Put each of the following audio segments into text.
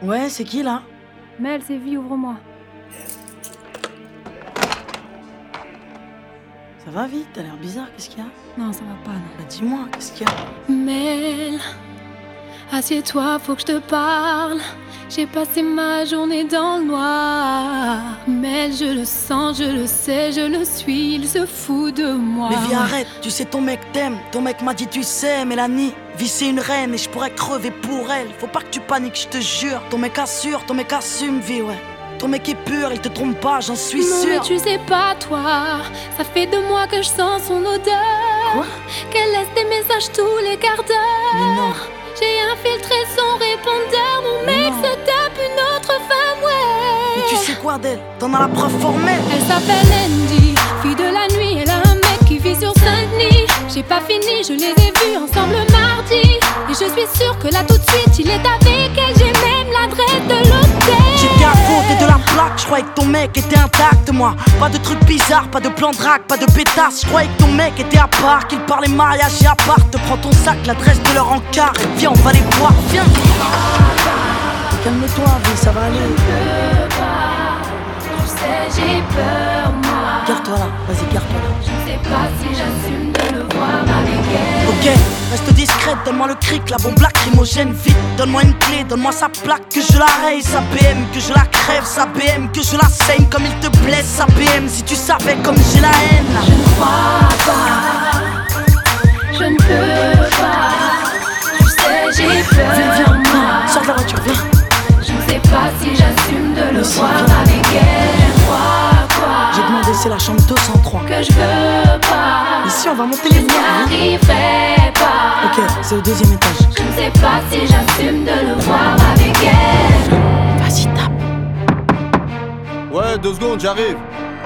Ouais, c'est qui là? Mel, c'est vie, ouvre-moi. Ça va vite, t'as l'air bizarre, qu'est-ce qu'il y a? Non, ça va pas, non. Bah dis-moi, qu'est-ce qu'il y a? Mel, assieds-toi, faut que je te parle. J'ai passé ma journée dans le noir. Mel, je le sens, je le sais, je le suis, il se fout de moi. Mais vie, arrête, tu sais ton mec t'aime. Ton mec m'a dit tu sais, Mélanie, vie c'est une reine et je pourrais crever pour elle. Faut pas que tu paniques, je te jure. Ton mec assure, ton mec assume, vie, ouais. Ton mec est pur, il te trompe pas, j'en suis non, sûr. Mais tu sais pas, toi, ça fait 2 mois que je sens son odeur. Quoi? Qu'elle laisse des messages tous les quarts d'heure. Mais non. J'ai infiltré son répondeur, mon Mais mec non. se tape une autre femme, ouais. Mais tu sais quoi d'elle? T'en as la preuve formelle. Elle s'appelle Andy, fille de la nuit, elle a un mec qui vit sur Saint-Denis. J'ai pas fini, je les ai vus ensemble mardi. Et je suis sûre que là tout de suite il est avec elle. J'ai même l'adresse de l'hôtel. J'étais à côté de la plaque, je croyais que ton mec était intact, moi. Pas de trucs bizarres, pas de plan de drague, pas de pétasse. Je croyais que ton mec était à part, qu'il parlait mariage et à part. Te prends ton sac, l'adresse de leur encart. Viens, on va les voir, viens. Calme-toi, vie, ça va aller. Tu sais, j'ai peur, moi. Garde-toi là, vas-y, garde-toi là. Je sais pas si j'assume de le voir avec elle. Ok, reste discrète, donne-moi le cric, la bombe lacrymogène, vite. Donne-moi une clé, donne-moi sa plaque, que je la raye, sa BM, que je la crève, sa BM, que je la saigne comme il te blesse, sa BM. Si tu savais comme j'ai la haine. Je ne crois pas, je ne peux pas. Tu sais, j'ai peur. Viens, sors de la voiture, viens. Je ne sais pas si j'assume de le Mais si, voir viens. avec elle. Je crois quoi? J'ai demandé, c'est la chambre 203. Que je veux pas. Ici, on va monter Je les n'y liens. arriverai pas. Ok, c'est au 2e étage. Je ne sais pas si j'assume de le voir avec elle. Vas-y, tape. Ouais, 2 secondes, j'arrive.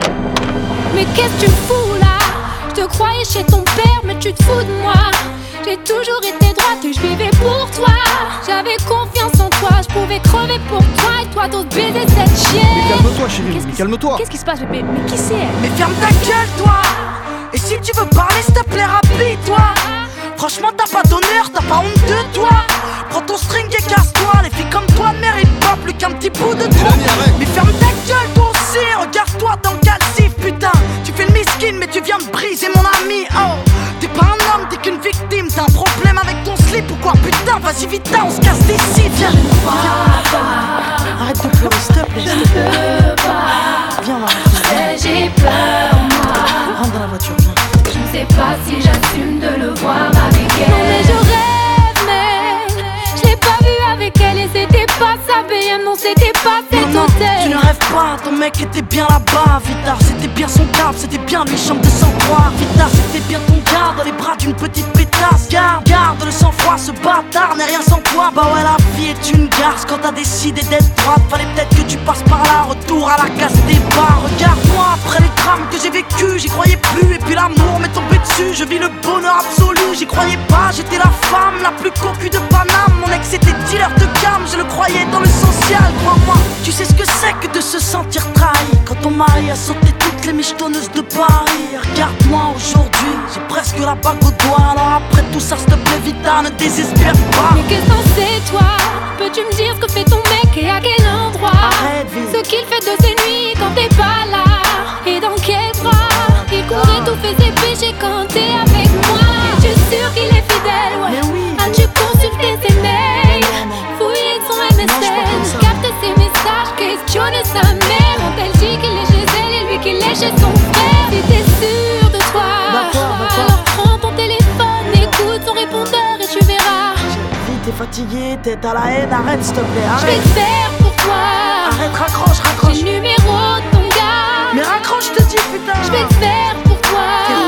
Mais qu'est-ce que tu fous là? Je te croyais chez ton père, mais tu te fous de moi. J'ai toujours été droite et je vivais pour toi. J'avais confiance en toi, je pouvais crever pour toi. Et toi t'oses baiser cette chienne. Mais calme-toi, chérie, mais calme-toi. Qu'est-ce qui se passe, bébé? Mais qui c'est elle? Mais ferme ta gueule, toi. Et si tu veux parler, s'il te plaît, rapide-toi. Franchement, t'as pas d'honneur, t'as pas honte de toi. Prends ton string et casse-toi. Les filles comme toi ne méritent pas plus qu'un petit bout de trop. Mélanie, arrête. Mais ferme ta gueule, toi aussi. Regarde-toi dans le calcif, putain. Tu fais le miskin, mais tu viens de briser mon ami. Oh, t'es pas un homme, t'es qu'une victime. T'as un problème avec ton slip ou quoi? Putain, vas-y, vite, on se casse d'ici. Viens, viens. Arrête de pleurer, s'il te plaît. Je ne peux pas. Viens, on va rentrer. J'ai peur, moi. Rentre dans la voiture, viens. Je ne sais pas si j'assume de le voir avec elle. Non mais je rêve, mais je l'ai pas vu avec elle et c'était pas sa BM, non c'était pas cet Non, hôtel. tu ne rêves pas, ton mec était bien là-bas. Vita, c'était bien son câble, c'était bien lui, chambre de sang-froid. Vita, c'était bien ton gars dans les bras d'une petite pétasse. Garde le sang-froid, ce bâtard n'est rien sans toi. Bah ouais, la vie est une garce quand t'as décidé d'être droite. Fallait peut-être que tu passes par là, retour à la case des bars. Regarde-moi, après les drames que j'ai vécu, j'y croyais plus. Et puis l'amour m'est tombé dessus, je vis le bonheur absolu. J'y croyais pas, j'étais la femme la plus cocu de Paname. Mon ex était dealer de gamme, je le croyais dans le social, crois-moi. Tu sais ce que c'est que de se sentir trahi quand ton mari a sauté toutes les michetonneuses de Paris. Regarde-moi aujourd'hui, j'ai presque la bague au doigt. Alors après tout ça, s'il te plaît, Vita, ne désespère pas. Mais qu'est-ce que c'est toi? Peux-tu me dire ce que fait ton mec et à quel endroit? Arrête, Viv. Ce qu'il fait de ses nuits quand t'es pas là. Et dans quel bras? Il courait tout fait ses péchés quand t'es avec moi. Es-tu sûr qu'il est fidèle? Ouais. Mais oui. As-tu consulté ses mails? Non, non. Fouillé son Non, je suis pas comme ça. MSN, capté ses messages, questionné sa mère. Quand elle dit qu'il est chez elle et lui qu'il est chez son frère. Si t'es sûr de toi, D'accord. alors prends ton téléphone, écoute son répondeur et tu verras. Vite, t'es fatigué, t'es à la haine, arrête s'il te plaît, Je vais arrête. te faire pour toi. Arrête, raccroche, J'ai raccroche. le numéro de ton gars. Mais raccroche, je te dis, putain. Je vais te faire pour toi.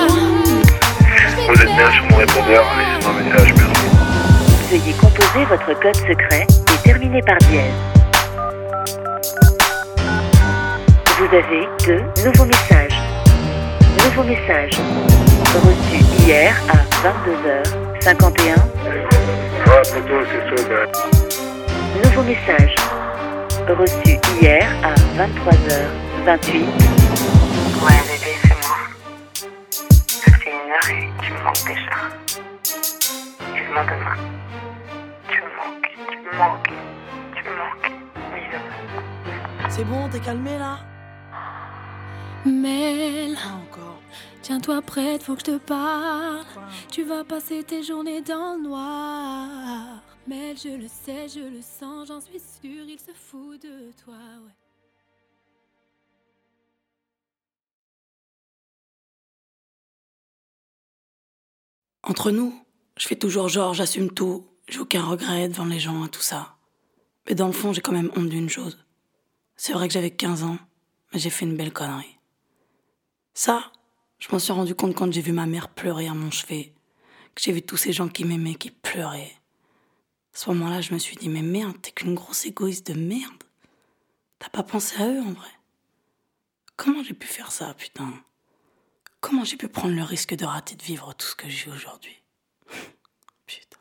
Je vais te Vous êtes bien faire sur mon répondeur, laissez-moi un message, merci. Veuillez composer votre code secret et terminer par dièse. Vous avez 2 nouveaux messages. Nouveau message. Reçu hier à 22h51. Ouais, poto, c'est chaud, bah. Nouveau message. Reçu hier à 23h28. Ouais, bébé, c'est moi. Ça fait 1 heure et tu me manques déjà. Vivement demain. Tu me manques, tu me manques, tu me manques. C'est bon, t'es calmé là? Mel, Pas encore. tiens-toi prête, faut que je te parle. Tu vas passer tes journées dans le noir. Mel, je le sais, je le sens, j'en suis sûre, il se fout de toi, ouais. Entre nous, je fais toujours genre, j'assume tout, j'ai aucun regret devant les gens et tout ça. Mais dans le fond, j'ai quand même honte d'une chose. C'est vrai que j'avais 15 ans, mais j'ai fait une belle connerie. Ça, je m'en suis rendu compte quand j'ai vu ma mère pleurer à mon chevet, que j'ai vu tous ces gens qui m'aimaient, qui pleuraient. À ce moment-là, je me suis dit, mais merde, t'es qu'une grosse égoïste de merde. T'as pas pensé à eux, en vrai? Comment j'ai pu faire ça, putain? Comment j'ai pu prendre le risque de rater de vivre tout ce que j'ai aujourd'hui? Putain.